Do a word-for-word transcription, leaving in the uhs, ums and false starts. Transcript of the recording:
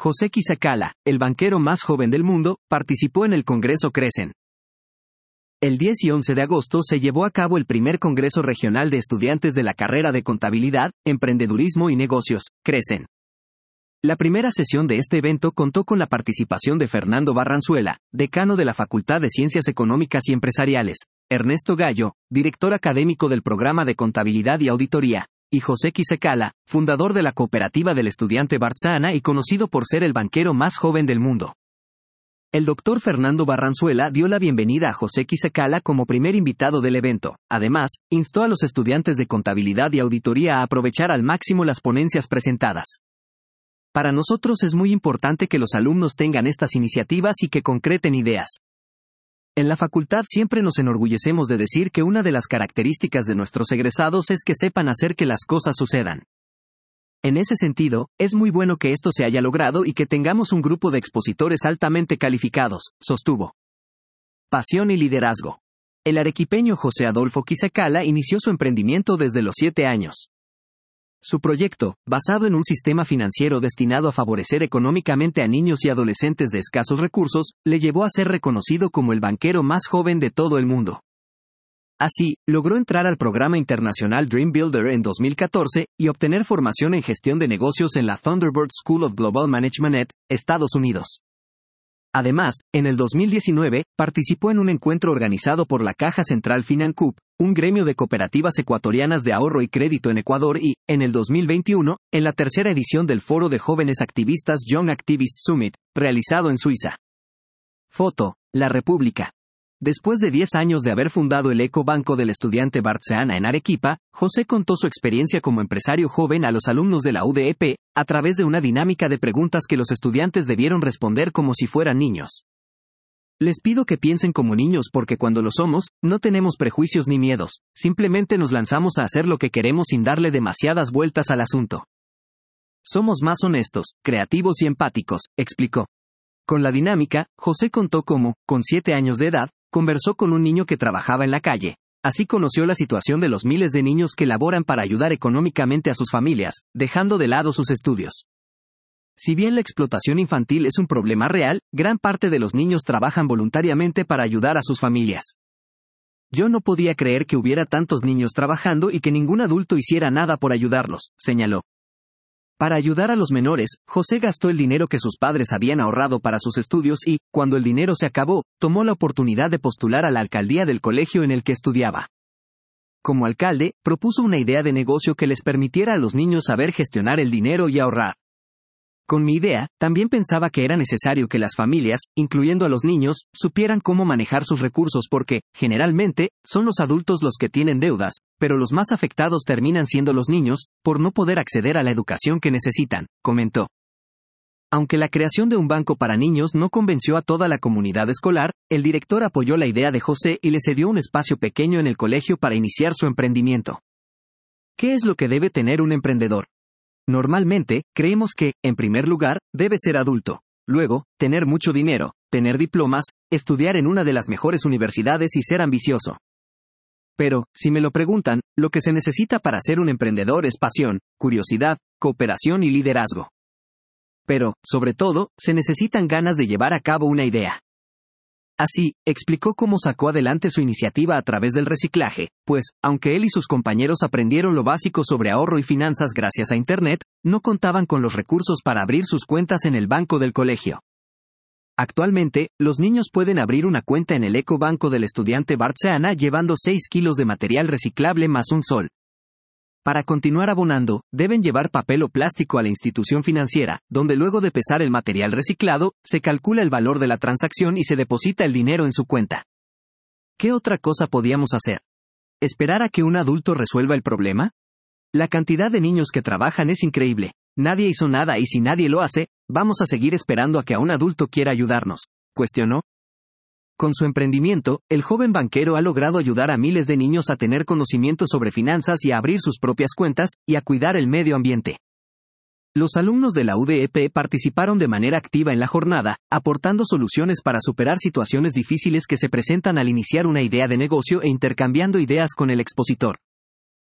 José Quisacala, el banquero más joven del mundo, participó en el Congreso Crecen. El diez y once de agosto se llevó a cabo el primer Congreso Regional de Estudiantes de la carrera de Contabilidad, Emprendedurismo y Negocios, Crecen. La primera sesión de este evento contó con la participación de Fernando Barranzuela, decano de la Facultad de Ciencias Económicas y Empresariales, Ernesto Gallo, director académico del Programa de Contabilidad y Auditoría, y José Quisacala, fundador de la Cooperativa del Estudiante Bartzana y conocido por ser el banquero más joven del mundo. El doctor Fernando Barranzuela dio la bienvenida a José Quisacala como primer invitado del evento. Además, instó a los estudiantes de contabilidad y auditoría a aprovechar al máximo las ponencias presentadas. Para nosotros es muy importante que los alumnos tengan estas iniciativas y que concreten ideas. En la facultad siempre nos enorgullecemos de decir que una de las características de nuestros egresados es que sepan hacer que las cosas sucedan. En ese sentido, es muy bueno que esto se haya logrado y que tengamos un grupo de expositores altamente calificados, sostuvo. Pasión y liderazgo. El arequipeño José Adolfo Quisacala inició su emprendimiento desde los siete años. Su proyecto, basado en un sistema financiero destinado a favorecer económicamente a niños y adolescentes de escasos recursos, le llevó a ser reconocido como el banquero más joven de todo el mundo. Así, logró entrar al programa internacional Dream Builder en dos mil catorce y obtener formación en gestión de negocios en la Thunderbird School of Global Management, Estados Unidos. Además, en el dos mil diecinueve, participó en un encuentro organizado por la Caja Central Financup, un gremio de cooperativas ecuatorianas de ahorro y crédito en Ecuador y, en el dos mil veintiuno, en la tercera edición del Foro de Jóvenes Activistas Young Activist Summit, realizado en Suiza. Foto, La República. Después de diez años de haber fundado el Ecobanco del Estudiante Bartzana en Arequipa, José contó su experiencia como empresario joven a los alumnos de la U D E P, a través de una dinámica de preguntas que los estudiantes debieron responder como si fueran niños. Les pido que piensen como niños porque cuando lo somos, no tenemos prejuicios ni miedos, simplemente nos lanzamos a hacer lo que queremos sin darle demasiadas vueltas al asunto. Somos más honestos, creativos y empáticos, explicó. Con la dinámica, José contó cómo, con siete años de edad, conversó con un niño que trabajaba en la calle. Así conoció la situación de los miles de niños que laboran para ayudar económicamente a sus familias, dejando de lado sus estudios. Si bien la explotación infantil es un problema real, gran parte de los niños trabajan voluntariamente para ayudar a sus familias. Yo no podía creer que hubiera tantos niños trabajando y que ningún adulto hiciera nada por ayudarlos, señaló. Para ayudar a los menores, José gastó el dinero que sus padres habían ahorrado para sus estudios y, cuando el dinero se acabó, tomó la oportunidad de postular a la alcaldía del colegio en el que estudiaba. Como alcalde, propuso una idea de negocio que les permitiera a los niños saber gestionar el dinero y ahorrar. Con mi idea, también pensaba que era necesario que las familias, incluyendo a los niños, supieran cómo manejar sus recursos porque, generalmente, son los adultos los que tienen deudas, pero los más afectados terminan siendo los niños, por no poder acceder a la educación que necesitan, comentó. Aunque la creación de un banco para niños no convenció a toda la comunidad escolar, el director apoyó la idea de José y le cedió un espacio pequeño en el colegio para iniciar su emprendimiento. ¿Qué es lo que debe tener un emprendedor? Normalmente, creemos que, en primer lugar, debe ser adulto. Luego, tener mucho dinero, tener diplomas, estudiar en una de las mejores universidades y ser ambicioso. Pero, si me lo preguntan, lo que se necesita para ser un emprendedor es pasión, curiosidad, cooperación y liderazgo. Pero, sobre todo, se necesitan ganas de llevar a cabo una idea. Así, explicó cómo sacó adelante su iniciativa a través del reciclaje, pues, aunque él y sus compañeros aprendieron lo básico sobre ahorro y finanzas gracias a Internet, no contaban con los recursos para abrir sus cuentas en el banco del colegio. Actualmente, los niños pueden abrir una cuenta en el Ecobanco del Estudiante Bartzana llevando seis kilos de material reciclable más un sol. Para continuar abonando, deben llevar papel o plástico a la institución financiera, donde luego de pesar el material reciclado, se calcula el valor de la transacción y se deposita el dinero en su cuenta. ¿Qué otra cosa podíamos hacer? ¿Esperar a que un adulto resuelva el problema? La cantidad de niños que trabajan es increíble. Nadie hizo nada y si nadie lo hace, vamos a seguir esperando a que a un adulto quiera ayudarnos, cuestionó. Con su emprendimiento, el joven banquero ha logrado ayudar a miles de niños a tener conocimiento sobre finanzas y a abrir sus propias cuentas, y a cuidar el medio ambiente. Los alumnos de la U D E P participaron de manera activa en la jornada, aportando soluciones para superar situaciones difíciles que se presentan al iniciar una idea de negocio e intercambiando ideas con el expositor.